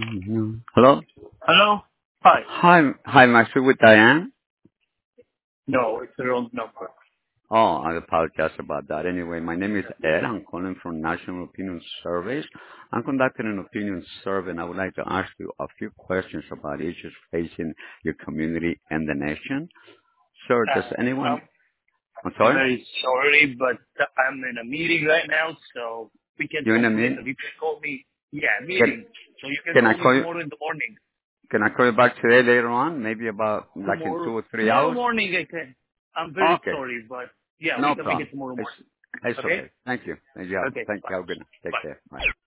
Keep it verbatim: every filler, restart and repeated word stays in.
Hello? Hello? Hi. Hi, hi, am I speaking with Diane? No, it's the wrong number. Oh, I apologize about that. Anyway, my name is Ed. I'm calling from National Opinion Surveys. I'm conducting an opinion survey, and I would like to ask you a few questions about issues facing your community and the nation. Sir, does Uh, anyone... I'm I'm sorry? very sorry, but I'm in a meeting right now, so we can You're in talk a later. meeting? You can call me. Yeah, Can, meeting. So you can can I call me call you... tomorrow in the morning. Can I call you back today later on? Maybe about, like in two Tomorrow, or three tomorrow hours? morning I can. I'm very Okay. sorry, but yeah, we No can make problem. it tomorrow It's, morning. it's Okay? okay. Thank you. Thank you. Okay, Thank bye. you. Have a good night. Take Bye. care. Bye.